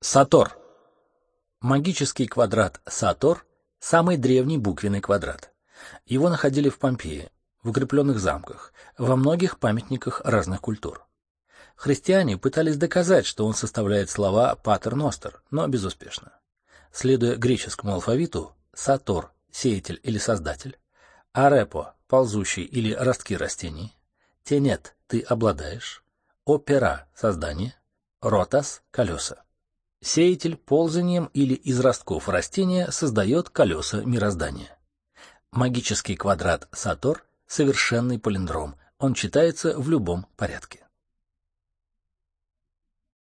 Сатор. Магический квадрат Сатор – самый древний буквенный квадрат. Его находили в Помпеи, в укрепленных замках, во многих памятниках разных культур. Христиане пытались доказать, что он составляет слова «патер ностер», но безуспешно. Следуя греческому алфавиту, Сатор – сеятель или создатель, Арепо – ползущий или ростки растений, Тенет – ты обладаешь, Опера – создание, Ротас – колеса. Сеятель ползанием или из ростков растения создает колеса мироздания. Магический квадрат Сатор – совершенный палиндром, он читается в любом порядке.